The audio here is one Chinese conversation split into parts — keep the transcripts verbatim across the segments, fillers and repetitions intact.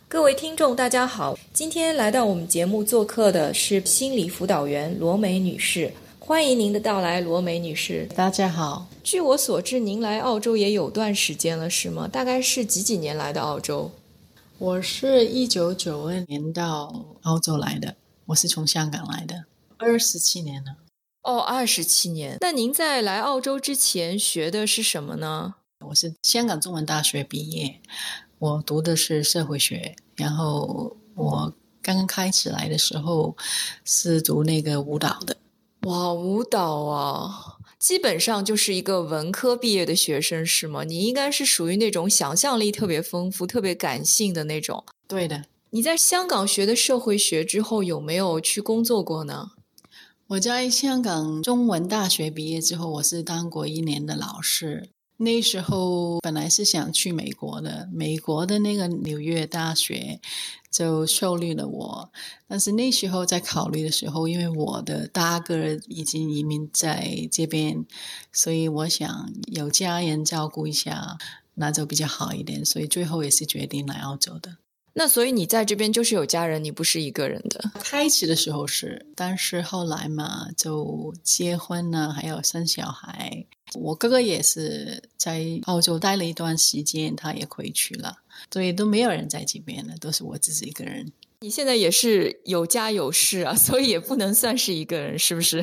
各位听众大家好，今天来到我们节目做客的是心理辅导员罗梅女士，欢迎您的到来，罗梅女士。 大家好。 据我所知，您来澳洲也有段时间了是吗？大概是几几年来的澳洲？ 我是一九九二年到澳洲来的，我是从香港来的，二十七年了。 哦，二十七年。那您在来澳洲之前学的是什么呢？ 我是香港中文大学毕业，我读的是社会学，然后我刚刚开始来的时候是读那个舞蹈的。 哇，舞蹈啊，基本上就是一个文科毕业的学生是吗？你应该是属于那种想象力特别丰富、特别感性的那种。 对的。 你在香港学的社会学之后，有没有去工作过呢？ 我在香港中文大学毕业之后，我是当过一年的老师。那时候本来是想去美国的，美国的那个纽约大学就受理了我，但是那时候在考虑的时候，因为我的大哥已经移民在这边，所以我想有家人照顾一下，那就比较好一点，所以最后也是决定来澳洲的。 那所以你在这边就是有家人，你不是一个人的？ 开始的时候是，但是后来嘛，就结婚了，还有生小孩。我哥哥也是在澳洲待了一段时间，他也回去了，所以都没有人在这边了，都是我自己一个人。 你现在也是有家有室啊，所以也不能算是一个人，是不是？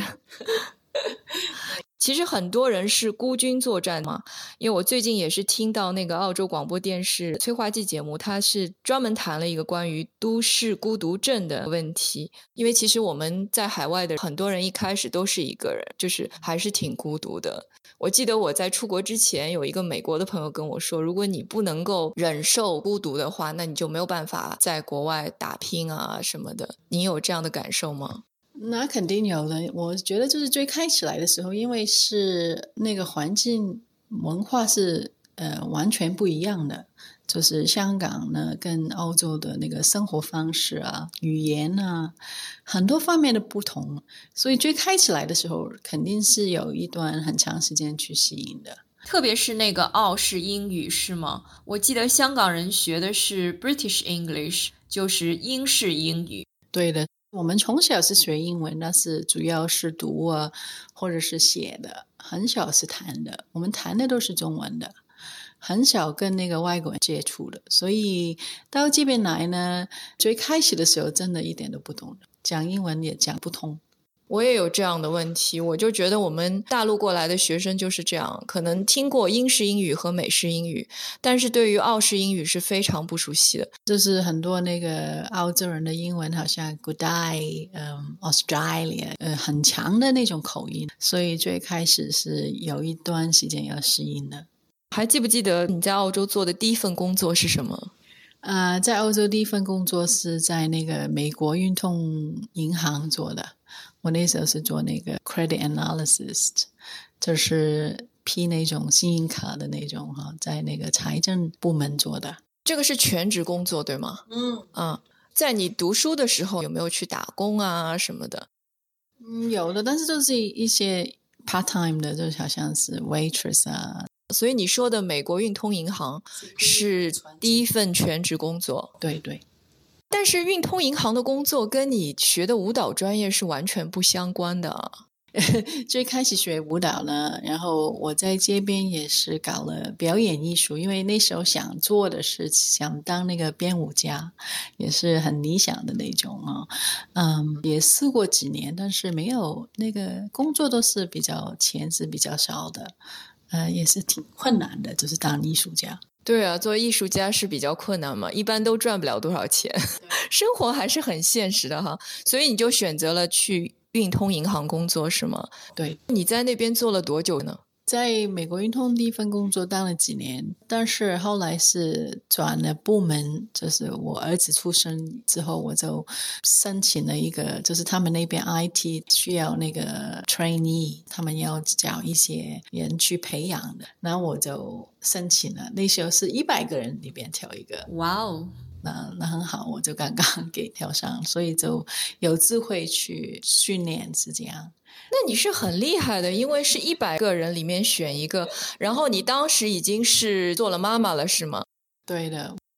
其实很多人是孤军作战嘛，因为我最近也是听到那个澳洲广播电视催化剂节目，它是专门谈了一个关于都市孤独症的问题。因为其实我们在海外的很多人一开始都是一个人，就是还是挺孤独的。我记得我在出国之前有一个美国的朋友跟我说，如果你不能够忍受孤独的话，那你就没有办法在国外打拼啊什么的。你有这样的感受吗？ 那肯定有的。我觉得就是最开始来的时候，因为是那个环境文化是呃完全不一样的，就是香港呢跟澳洲的那个生活方式啊、语言啊，很多方面的不同，所以最开始来的时候肯定是有一段很长时间去适应的。 特别是那个澳式英语是吗？我记得香港人学的是 British English， 就是英式英语。 对的。我们从小是学英文，但是主要是读啊，或者是写的，很少是谈的。我们谈的都是中文的，很少跟那个外国人接触的。所以到这边来呢，最开始的时候真的一点都不懂，讲英文也讲不通。 我也有这样的问题，我就觉得我们大陆过来的学生就是这样，可能听过英式英语和美式英语，但是对于澳式英语是非常不熟悉的。 就是很多那个澳洲人的英文好像 Good day、um, Australia、呃、很强的那种口音，所以最开始是有一段时间要适应的。 还记不记得你在澳洲做的第一份工作是什么？ 呃，在澳洲第一份工作是在那个美国运通银行做的。我那时候是做那个 credit analysis， 就是批那种信用卡的那种哈，在那个财政部门做的。 这个是全职工作对吗？ 嗯啊，在你读书的时候有没有去打工啊什么的？ 嗯，有的，但是都是一些 part time 的，就好像是 waitress 啊。 所以你说的美国运通银行是第一份全职工作？ 对对。 但是运通银行的工作跟你学的舞蹈专业是完全不相关的啊。 最开始学舞蹈呢，然后我在这边也是搞了表演艺术，因为那时候想做的是想当那个编舞家，也是很理想的那种啊。嗯，也试过几年，但是没有那个工作都是比较钱是比较少的，呃，也是挺困难的，就是当艺术家。 对啊，做艺术家是比较困难嘛，一般都赚不了多少钱，生活还是很现实的哈。所以你就选择了去运通银行工作是吗？ 对。 你在那边做了多久呢？ 在美国运通第一份工作当了几年，但是后来是转了部门，就是我儿子出生之后，我就申请了一个，就是他们那边 I T 需要那个 trainee， 他们要找一些人去培养的，然后我就申请了，那时候是一百个人里边挑一个。 哇哦， 那那很好，我就刚刚给挑上，所以就有智慧去训练，是这样。 那你是很厉害的，因为是一百个人里面选一个，然后你当时已经是做了妈妈了是吗？ 对的。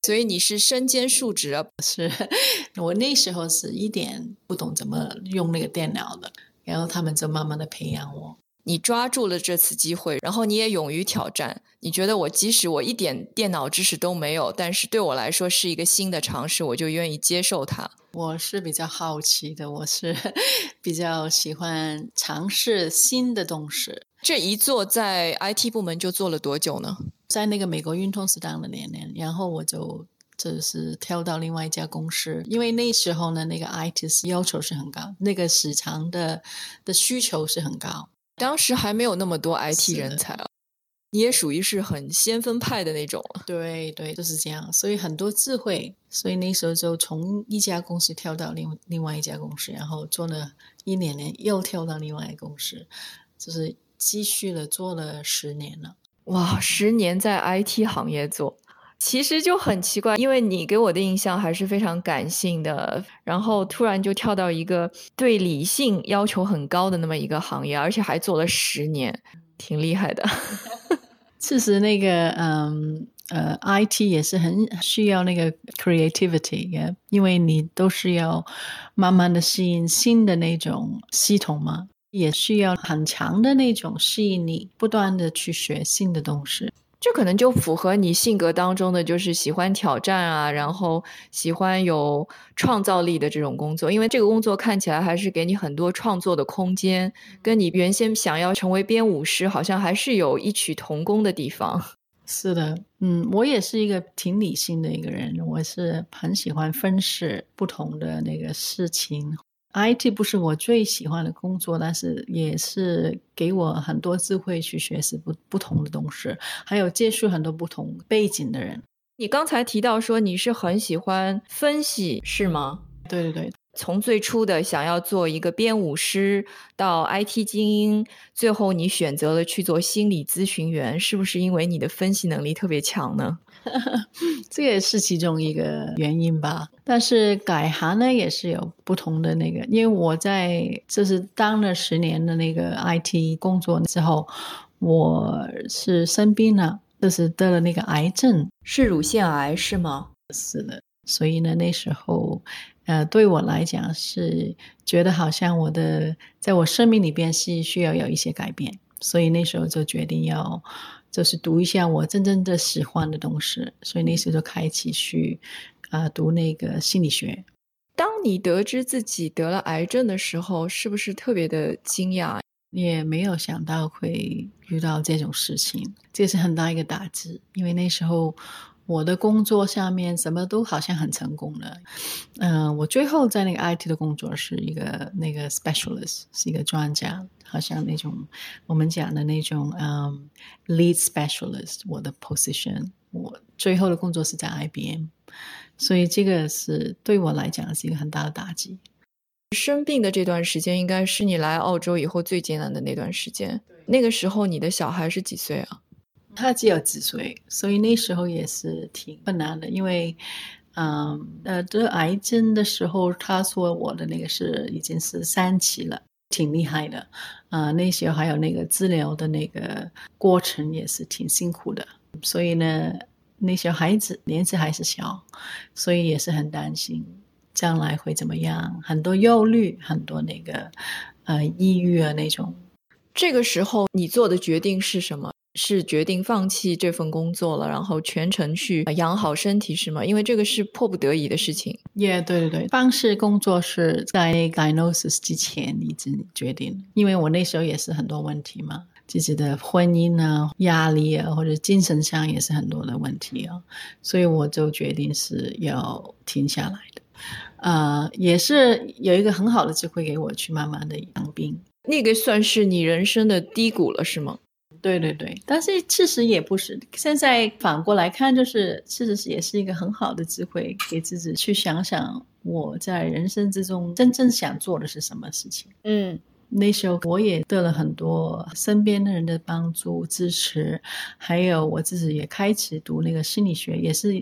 所以你是身兼数职啊？ 是我那时候是一点不懂怎么用那个电脑的，然后他们就慢慢的培养我。 你抓住了这次机会，然后你也勇于挑战。你觉得我即使我一点电脑知识都没有，但是对我来说是一个新的尝试，我就愿意接受它。 我是比较好奇的，我是比较喜欢尝试新的东西。 这一做在 I T 部门就做了多久呢？ 在那个美国运通是当了两年，然后我就就是跳到另外一家公司，因为那时候呢，那个 I T 要求是很高，那个市场的的需求是很高。 当时还没有那么多 I T 人才啊，你也属于是很先锋派的那种了。 对对，就是这样，所以很多智慧，所以那时候就从一家公司跳到另另外一家公司，然后做了一年年，又跳到另外一个公司，就是继续了做了十年了。 哇，十年在 I T 行业做。其实就很奇怪，因为你给我的印象还是非常感性的，然后突然就跳到一个对理性要求很高的那么一个行业，而且还做了十年，挺厉害的。 其实那个嗯呃 I T 也是很需要那个 creativity， yeah? 因为你都是要慢慢的适应新的那种系统嘛，也需要很强的那种适应力，不断的去学新的东西。 这可能就符合你性格当中的，就是喜欢挑战啊，然后喜欢有创造力的这种工作，因为这个工作看起来还是给你很多创作的空间，跟你原先想要成为编舞师好像还是有异曲同工的地方。 是的，嗯，我也是一个挺理性的一个人，我是很喜欢分析不同的那个事情。I T 不是我最喜欢的工作，但是也是给我很多智慧去学习不不同的东西，还有接触很多不同背景的人。 你刚才提到说你是很喜欢分析，是吗？ 对对对， 从最初的想要做一个编舞师到 I T 精英，最后你选择了去做心理咨询员，是不是因为你的分析能力特别强呢？ 这也是其中一个原因吧。但是改行呢也是有不同的那个，因为我在就是当了十年的那个 I T 工作之后，我是生病了，就是得了那个癌症。 是乳腺癌是吗？ 是的，所以呢那时候呃，对我来讲是觉得好像我的在我生命里边是需要有一些改变，所以那时候就决定要就是读一下我真正的喜欢的东西，所以那时候就开启去啊、呃、读那个心理学。 当你得知自己得了癌症的时候，是不是特别的惊讶？ 也没有想到会遇到这种事情，这是很大一个打击，因为那时候我的工作上面什么都好像很成功了。嗯、呃，我最后在那个 I T 的工作是一个那个 specialist， 是一个专家，好像那种我们讲的那种嗯、um, lead specialist， 我的 position， 我最后的工作是在 I B M， 所以这个是对我来讲是一个很大的打击。 生病的这段时间应该是你来澳洲以后最艰难的那段时间。那个时候你的小孩是几岁啊？ 他只有几岁，所以那时候也是挺困难的，因为嗯呃得癌症的时候他说我的那个是已经是三期了，挺厉害的啊、呃。那时候还有那个治疗的那个过程也是挺辛苦的，所以呢那些孩子年纪还是小，所以也是很担心将来会怎么样，很多忧虑，很多那个呃抑郁啊那种。 这个时候你做的决定是什么？是决定放弃这份工作了，然后全程去养好身体是吗？因为这个是迫不得已的事情。 也、yeah, 对对对，方式工作是在 diagnosis 之前已经决定，因为我那时候也是很多问题嘛，自己的婚姻啊、压力啊，或者精神上也是很多的问题啊，所以我就决定是要停下来的。呃，也是有一个很好的机会给我去慢慢的养病。 那个算是你人生的低谷了是吗？ 对对对，但是其实也不是，现在反过来看，就是其实也是一个很好的机会，给自己去想想我在人生之中真正想做的是什么事情。 嗯， 那时候我也得了很多身边的人的帮助支持，还有我自己也开始读那个心理学，也是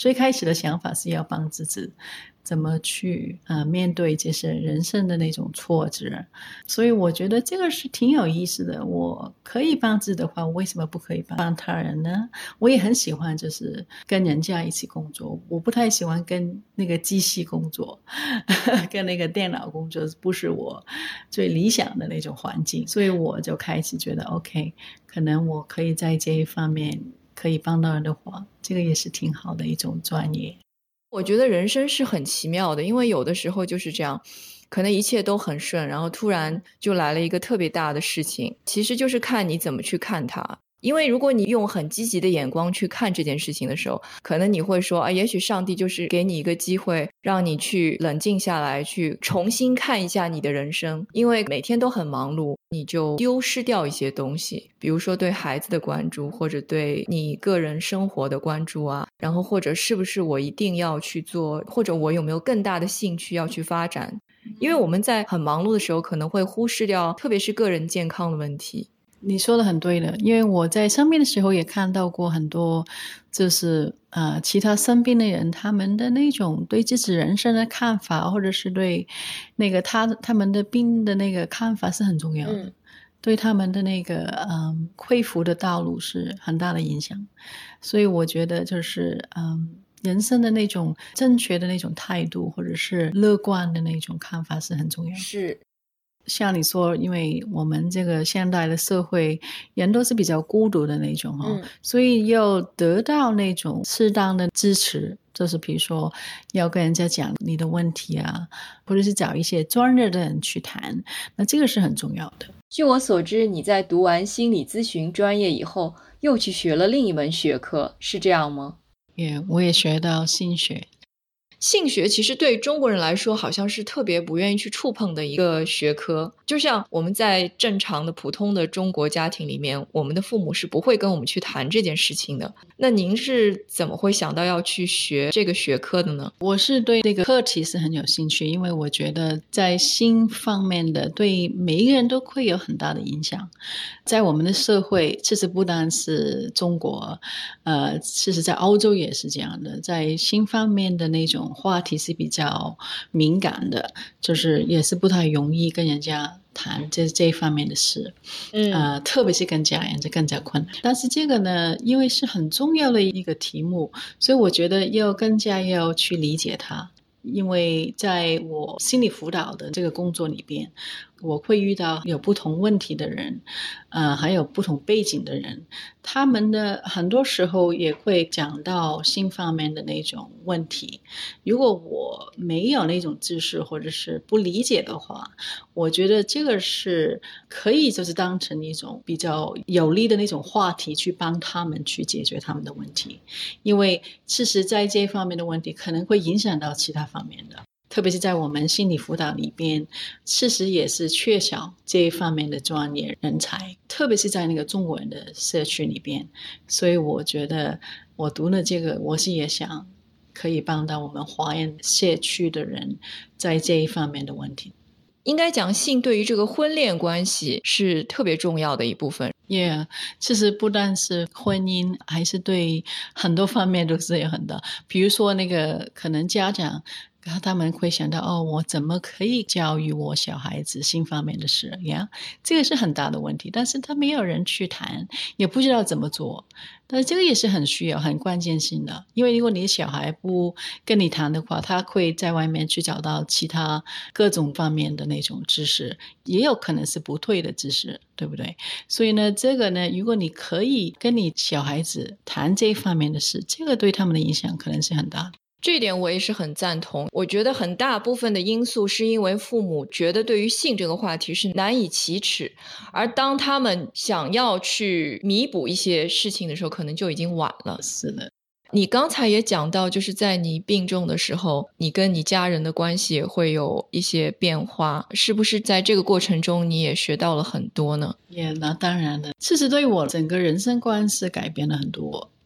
最开始的想法是要帮自己怎么去呃面对这些人生的那种挫折，所以我觉得这个是挺有意思的。我可以帮自己的话，为什么不可以帮帮他人呢？我也很喜欢就是跟人家一起工作，我不太喜欢跟那个机器工作跟那个电脑工作不是我最理想的那种环境，所以我就开始觉得 OK， 可能我可以在这一方面可以帮到人的话，这个也是挺好的一种专业。 我觉得人生是很奇妙的，因为有的时候就是这样，可能一切都很顺，然后突然就来了一个特别大的事情，其实就是看你怎么去看它。因为如果你用很积极的眼光去看这件事情的时候，可能你会说啊，也许上帝就是给你一个机会，让你去冷静下来，去重新看一下你的人生。因为每天都很忙碌，你就丢失掉一些东西，比如说对孩子的关注，或者对你个人生活的关注啊，然后或者是不是我一定要去做，或者我有没有更大的兴趣要去发展。因为我们在很忙碌的时候可能会忽视掉特别是个人健康的问题。 你说的很对的，因为我在生病的时候也看到过很多就是呃其他生病的人，他们的那种对自己人生的看法，或者是对那个他他们的病的那个看法是很重要的、嗯、对他们的那个嗯恢复的道路是很大的影响。所以我觉得就是嗯人生的那种正确的那种态度，或者是乐观的那种看法是很重要的。 是像你说，因为我们这个现代的社会人都是比较孤独的那种、哦嗯、所以要得到那种适当的支持，就是比如说要跟人家讲你的问题啊，或者是找一些专业的人去谈，那这个是很重要的。 据我所知，你在读完心理咨询专业以后又去学了另一门学科，是这样吗？ 也、yeah, 我也学到性学。 性学其实对中国人来说好像是特别不愿意去触碰的一个学科，就像我们在正常的普通的中国家庭里面，我们的父母是不会跟我们去谈这件事情的。那您是怎么会想到要去学这个学科的呢？ 我是对这个课题是很有兴趣，因为我觉得在性方面的对每一个人都会有很大的影响。在我们的社会，其实不单是中国，呃，其实在欧洲也是这样的，在性方面的那种话题是比较敏感的，就是也是不太容易跟人家谈这这一方面的事，嗯，呃，特别是跟家人就更加困难。但是这个呢，因为是很重要的一个题目，所以我觉得要更加要去理解它。因为在我心理辅导的这个工作里边，我会遇到有不同问题的人，呃，还有不同背景的人，他们的很多时候也会讲到性方面的那种问题。如果我没有那种知识或者是不理解的话，我觉得这个是可以就是当成一种比较有利的那种话题去帮他们去解决他们的问题。因为事实在这方面的问题可能会影响到其他方面的，特别是在我们心理辅导里边，事实也是缺少这一方面的专业人才，特别是在那个中国人的社区里边。所以我觉得我读了这个，我是也想可以帮到我们华人社区的人在这一方面的问题。 应该讲性对于这个婚恋关系是特别重要的一部分。 Yeah， 其实不但是婚姻，还是对很多方面都是有很大。比如说那个可能家长他们会想到，哦，我怎么可以教育我小孩子性方面的事呀？ Yeah？ 这个是很大的问题，但是他没有人去谈，也不知道怎么做。但是这个也是很需要很关键性的，因为如果你的小孩不跟你谈的话，他会在外面去找到其他各种方面的那种知识，也有可能是不对的知识，对不对？所以呢，这个呢，如果你可以跟你小孩子谈这一方面的事，这个对他们的影响可能是很大的。 这一点我也是很赞同。我觉得很大部分的因素是因为父母觉得对于性这个话题是难以启齿，而当他们想要去弥补一些事情的时候，可能就已经晚了。 是的。 你刚才也讲到，就是在你病重的时候，你跟你家人的关系也会有一些变化，是不是在这个过程中你也学到了很多呢？ 也、yeah, 那当然了，其实对我整个人生观是改变了很多。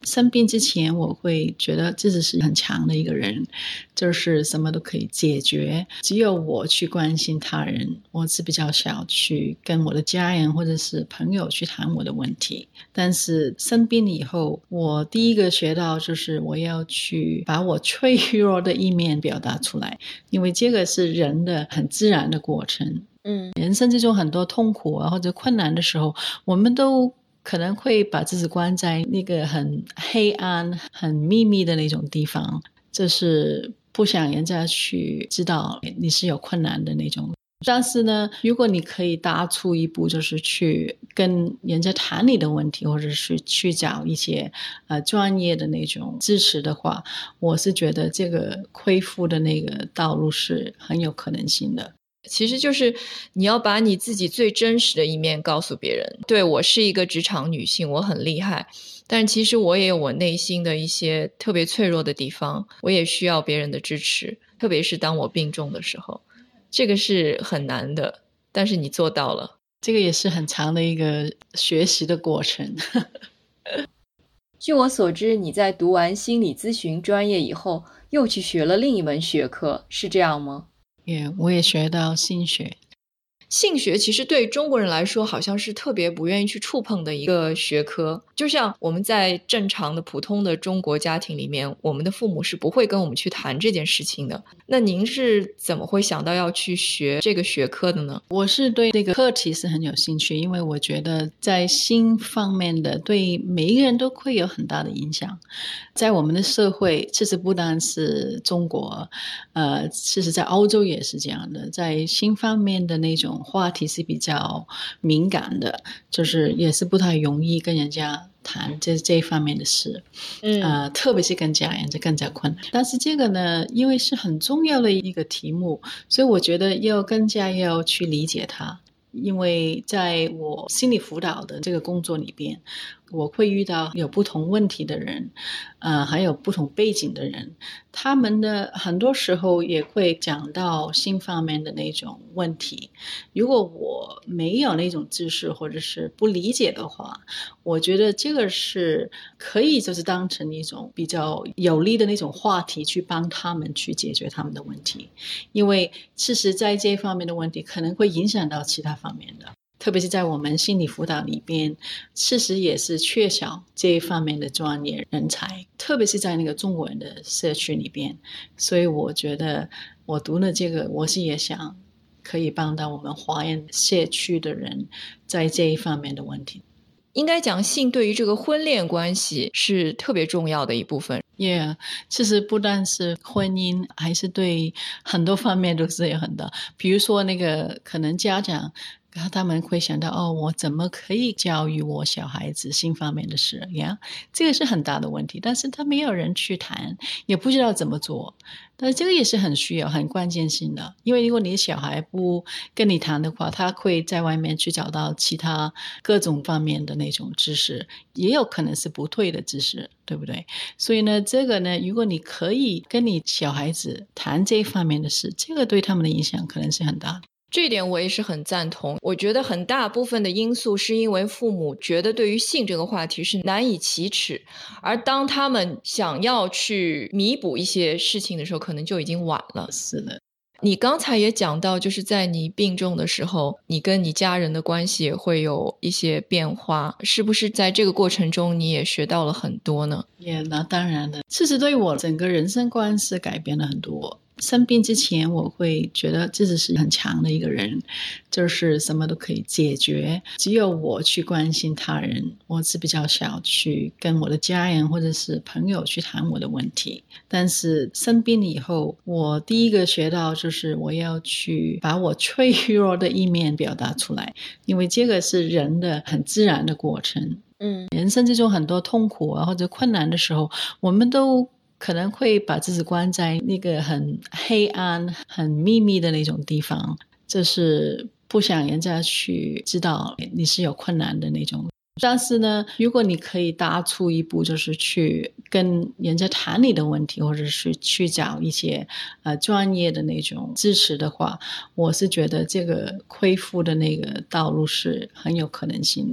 生病之前我会觉得自己是很强的一个人，就是什么都可以解决，只有我去关心他人，我是比较少去跟我的家人或者是朋友去谈我的问题。但是生病以后，我第一个学到就是我要去把我脆弱的一面表达出来，因为这个是人的很自然的过程。 嗯， 人生之中很多痛苦啊或者困难的时候，我们都可能会把自己关在那个很黑暗很秘密的那种地方，就是不想人家去知道你是有困难的那种。但是呢，如果你可以踏出一步，就是去跟人家谈你的问题，或者是去找一些呃专业的那种支持的话，我是觉得这个恢复的那个道路是很有可能性的。 其实就是你要把你自己最真实的一面告诉别人。对，我是一个职场女性，我很厉害，但其实我也有我内心的一些特别脆弱的地方，我也需要别人的支持，特别是当我病重的时候。这个是很难的，但是你做到了。 这个也是很长的一个学习的过程。 据我所知，你在读完心理咨询专业以后，又去学了另一门学科，是这样吗？ 也、yeah, 我也学到性学。 性学其实对中国人来说好像是特别不愿意去触碰的一个学科，就像我们在正常的普通的中国家庭里面，我们的父母是不会跟我们去谈这件事情的。那您是怎么会想到要去学这个学科的呢？ 我是对这个课题是很有兴趣，因为我觉得在性方面的对每一个人都会有很大的影响。在我们的社会，其实不单是中国，呃，其实在欧洲也是这样的，在性方面的那种话题是比较敏感的，就是也是不太容易跟人家谈这这一方面的事，嗯，呃，特别是跟家人就更加困难。但是这个呢，因为是很重要的一个题目，所以我觉得要更加要去理解它。因为在我心理辅导的这个工作里边，我会遇到有不同问题的人，呃，还有不同背景的人，他们的很多时候也会讲到性方面的那种问题。如果我没有那种知识或者是不理解的话，我觉得这个是可以就是当成一种比较有利的那种话题去帮他们去解决他们的问题。因为事实在这方面的问题可能会影响到其他方面的，特别是在我们心理辅导里边，事实也是缺少这一方面的专业人才，特别是在那个中国人的社区里边。所以我觉得我读了这个，我是也想可以帮到我们华人社区的人在这一方面的问题。 应该讲性对于这个婚恋关系是特别重要的一部分。 Yeah， 其实不但是婚姻，还是对很多方面都是有很大。比如说那个可能家长他们会想到，哦，我怎么可以教育我小孩子性方面的事呀？这个是很大的问题，但是他没有人去谈，也不知道怎么做。但是这个也是很需要很关键性的，因为如果你的小孩不跟你谈的话，他会在外面去找到其他各种方面的那种知识，也有可能是不对的知识，对不对？所以呢，这个呢，如果你可以跟你小孩子谈这一方面的事，这个对他们的影响可能是很大的。 这一点我也是很赞同。我觉得很大部分的因素是因为父母觉得对于性这个话题是难以启齿，而当他们想要去弥补一些事情的时候，可能就已经晚了。 是的。 你刚才也讲到，就是在你病重的时候，你跟你家人的关系也会有一些变化，是不是在这个过程中你也学到了很多呢？ 也、yeah, 那当然的，其实对我整个人生观是改变了很多。生病之前我会觉得自己是很强的一个人，就是什么都可以解决，只有我去关心他人，我是比较少去跟我的家人或者是朋友去谈我的问题。但是生病以后，我第一个学到就是我要去把我脆弱的一面表达出来，因为这个是人的很自然的过程。嗯，人生之中很多痛苦啊或者困难的时候，我们都可能会把自己关在那个很黑暗很秘密的那种地方，就是不想人家去知道你是有困难的那种。但是呢，如果你可以踏出一步，就是去跟人家谈你的问题，或者是去找一些呃专业的那种支持的话，我是觉得这个恢复的那个道路是很有可能性的。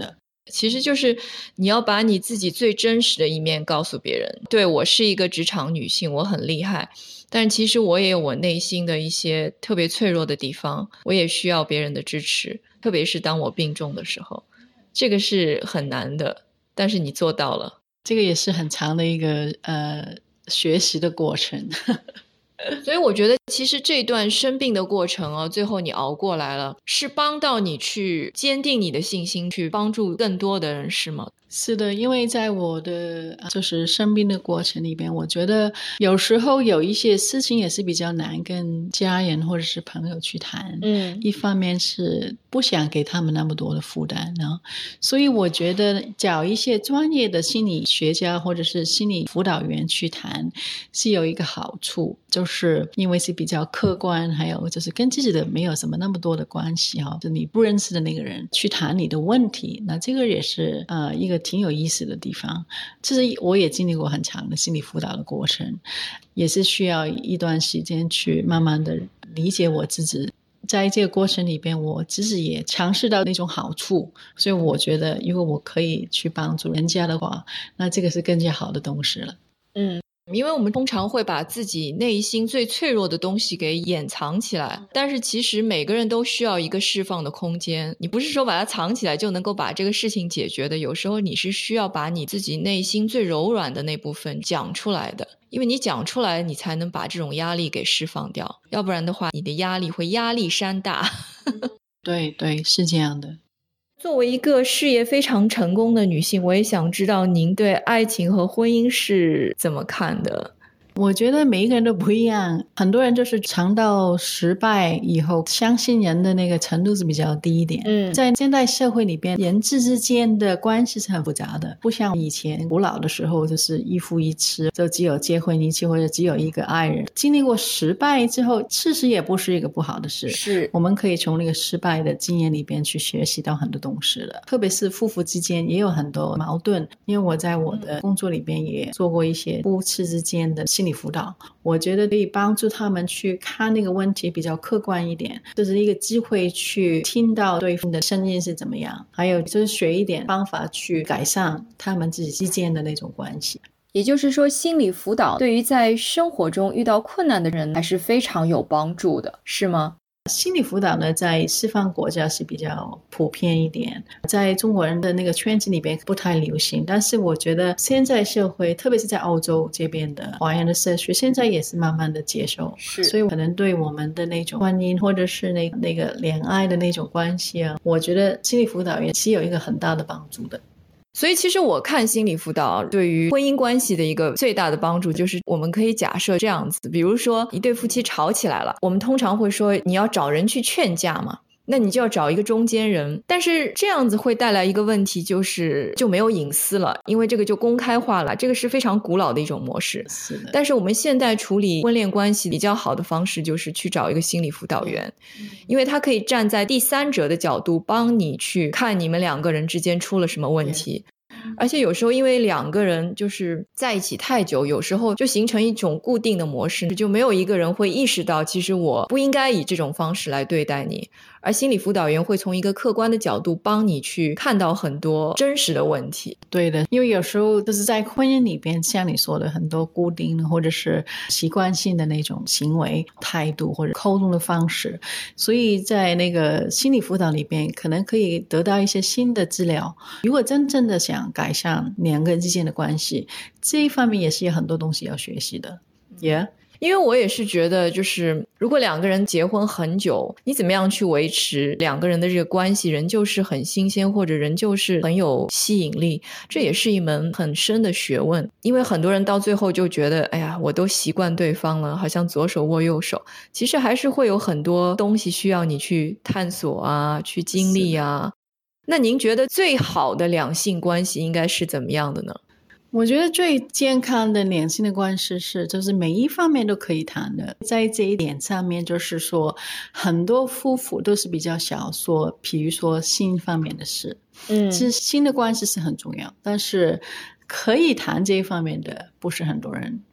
其实就是你要把你自己最真实的一面告诉别人。对，我是一个职场女性，我很厉害，但其实我也有我内心的一些特别脆弱的地方，我也需要别人的支持，特别是当我病重的时候，这个是很难的，但是你做到了。 这个也是很长的一个呃学习的过程。 所以我觉得其实这段生病的过程哦，最后你熬过来了，是帮到你去坚定你的信心，去帮助更多的人，是吗？ 是的，因为在我的就是生病的过程里边，我觉得有时候有一些事情也是比较难跟家人或者是朋友去谈。 嗯， 一方面是不想给他们那么多的负担呢，所以我觉得找一些专业的心理学家或者是心理辅导员去谈是有一个好处，就是因为是比较客观，还有就是跟自己的没有什么那么多的关系哈，就你不认识的那个人去谈你的问题，那这个也是呃一个挺有意思的地方。其实我也经历过很长的心理辅导的过程，也是需要一段时间去慢慢的理解我自己。在这个过程里边，我自己也尝试到那种好处，所以我觉得如果我可以去帮助人家的话，那这个是更加好的东西了。 嗯，因为我们通常会把自己内心最脆弱的东西给掩藏起来，但是其实每个人都需要一个释放的空间。你不是说把它藏起来就能够把这个事情解决的，有时候你是需要把你自己内心最柔软的那部分讲出来的，因为你讲出来你才能把这种压力给释放掉，要不然的话你的压力会压力山大。 对对，是这样的。 作为一个事业非常成功的女性，我也想知道您对爱情和婚姻是怎么看的？ 我觉得每一个人都不一样，很多人就是尝到失败以后，相信人的那个程度是比较低一点。 嗯， 在现代社会里边，人之之间的关系是很复杂的，不像以前古老的时候，就是一夫一妻，就只有结婚一次或者只有一个爱人。经历过失败之后，事实也不是一个不好的事， 是我们可以从那个失败的经验里边去学习到很多东西的。特别是夫妇之间也有很多矛盾，因为我在我的工作里边也做过一些夫妻之间的心理辅导，我觉得可以帮助他们去看那个问题比较客观一点，这是一个机会去听到对方的声音是怎么样，还有就是学一点方法去改善他们自己之间的那种关系。 也就是说，心理辅导对于在生活中遇到困难的人还是非常有帮助的，是吗？ 心理辅导呢，在西方国家是比较普遍一点，在中国人的那个圈子里边不太流行，但是我觉得现在社会，特别是在欧洲这边的华人的社区，现在也是慢慢的接受， 是， 所以可能对我们的那种婚姻或者是那那个恋爱的那种关系啊，我觉得心理辅导也是有一个很大的帮助的。 所以其实我看心理辅导对于婚姻关系的一个最大的帮助，就是我们可以假设这样子，比如说一对夫妻吵起来了，我们通常会说你要找人去劝架嘛，那你就要找一个中间人，但是这样子会带来一个问题，就是就没有隐私了，因为这个就公开化了，这个是非常古老的一种模式。 是的， 但是我们现在处理婚恋关系比较好的方式就是去找一个心理辅导员，因为他可以站在第三者的角度帮你去看你们两个人之间出了什么问题。而且有时候因为两个人就是在一起太久，有时候就形成一种固定的模式，就没有一个人会意识到其实我不应该以这种方式来对待你，而心理辅导员会从一个客观的角度帮你去看到很多真实的问题。 对的，因为有时候就是在婚姻里边，像你说的很多固定的或者是习惯性的那种行为态度或者沟通的方式，所以在那个心理辅导里边可能可以得到一些新的治疗。如果真正的想改善两个人之间的关系，这一方面也是有很多东西要学习的。 Yeah， 因为我也是觉得就是如果两个人结婚很久，你怎么样去维持两个人的这个关系仍旧是很新鲜，或者仍旧是很有吸引力，这也是一门很深的学问。因为很多人到最后就觉得哎呀我都习惯对方了，好像左手握右手，其实还是会有很多东西需要你去探索啊，去经历啊。那您觉得最好的两性关系应该是怎么样的呢？ 我觉得最健康的两性的关系是就是每一方面都可以谈的。在这一点上面，就是说很多夫妇都是比较少说比如说性方面的事，嗯，其实性的关系是很重要，但是可以谈这一方面的不是很多人，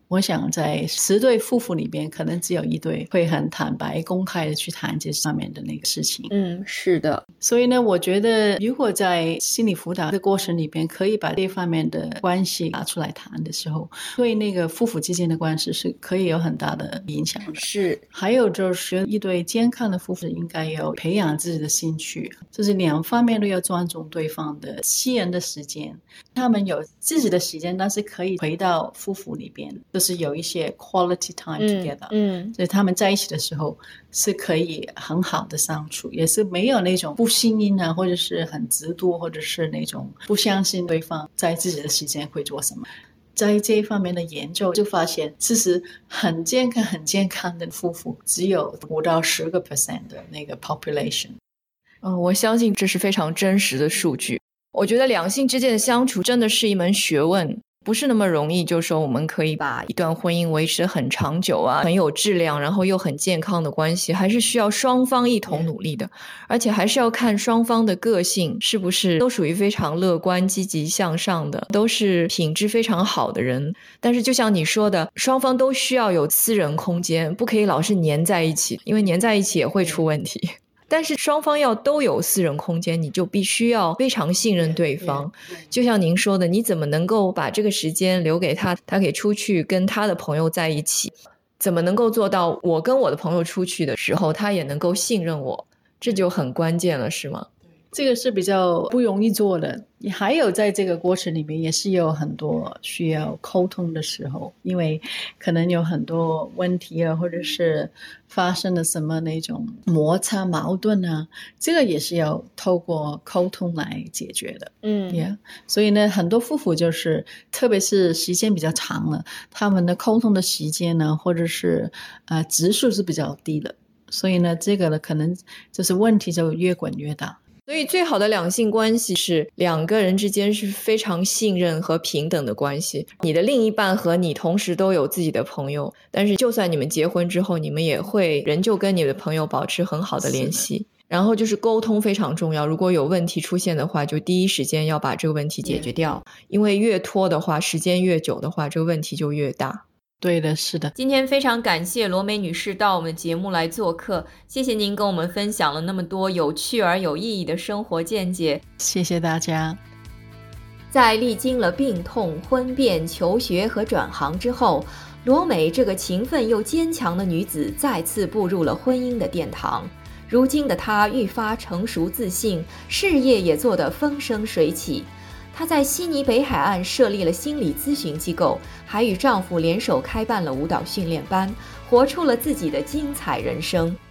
我想在十对夫妇里边，可能只有一对会很坦白公开的去谈这上面的那个事情。 嗯，是的。 所以呢，我觉得如果在心理辅导的过程里边可以把这方面的关系拿出来谈的时候，对那个夫妇之间的关系是可以有很大的影响的。 是。 还有就是一对健康的夫妇应该有培养自己的兴趣，就是两方面都要尊重对方的私人的时间，他们有自己的时间，但是可以回到夫妇里边，就是有一些 quality time together。 嗯, 嗯所以他们在一起的时候是可以很好的相处，也是没有那种不信任啊，或者是很嫉妒，或者是那种不相信对方在自己的时间会做什么。在这一方面的研究就发现，其实很健康很健康的夫妇只有五到十个 percent 的那个 population。 嗯、呃，我相信这是非常真实的数据。我觉得两性之间的相处真的是一门学问，不是那么容易就说我们可以把一段婚姻维持很长久啊，很有质量，然后又很健康的关系，还是需要双方一同努力的。yeah. 而且还是要看双方的个性是不是都属于非常乐观积极向上的，都是品质非常好的人。但是就像你说的，双方都需要有私人空间，不可以老是黏在一起，因为黏在一起也会出问题。yeah.但是双方要都有私人空间，你就必须要非常信任对方。就像您说的，你怎么能够把这个时间留给他，他可以出去跟他的朋友在一起，怎么能够做到我跟我的朋友出去的时候他也能够信任我，这就很关键了，是吗？ 这个是比较不容易做的，还有在这个过程里面也是有很多需要沟通的时候，因为可能有很多问题啊，或者是发生了什么那种摩擦矛盾啊，这个也是要透过沟通来解决的。 嗯 yeah. 所以呢，很多夫妇就是特别是时间比较长了，他们的沟通的时间呢，或者是呃指数是比较低的，所以呢，这个呢可能就是问题就越滚越大。 所以最好的两性关系是两个人之间是非常信任和平等的关系，你的另一半和你同时都有自己的朋友，但是就算你们结婚之后，你们也会仍旧跟你的朋友保持很好的联系。然后就是沟通非常重要，如果有问题出现的话，就第一时间要把这个问题解决掉，因为越拖的话，时间越久的话，这个问题就越大。 对的，是的。 今天非常感谢罗梅女士到我们的节目来做客，谢谢您跟我们分享了那么多有趣而有意义的生活见解。 谢谢大家。 在历经了病痛、婚变、求学和转行之后，罗梅这个勤奋又坚强的女子再次步入了婚姻的殿堂。如今的她愈发成熟自信，事业也做得风生水起。她在悉尼北海岸设立了心理咨询机构，还与丈夫联手开办了舞蹈训练班，活出了自己的精彩人生。